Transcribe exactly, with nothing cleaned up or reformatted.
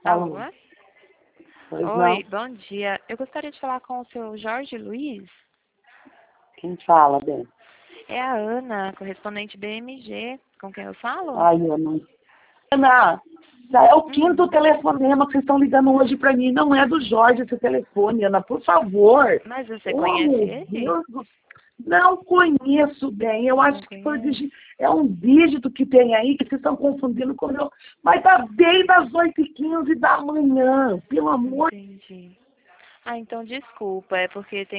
Alô? Alô? Pois Oi, não? bom dia. Eu gostaria de falar com o seu Jorge Luiz. Quem fala, bem? É a Ana, correspondente B M G. Com quem eu falo? Ai, eu não... Ana, já é o quinto Hum, telefonema que vocês estão ligando hoje pra mim. Não é do Jorge esse telefone, Ana, por favor. mas você Oh, conhece meu ele? Deus do... Não conheço bem. Eu Não acho que foi conhece? digi- é um dígito que tem aí que vocês estão confundindo com o meu. Mas tá desde as oito e quinze da manhã. Pelo amor. Entendi. Ah, então desculpa, é porque tem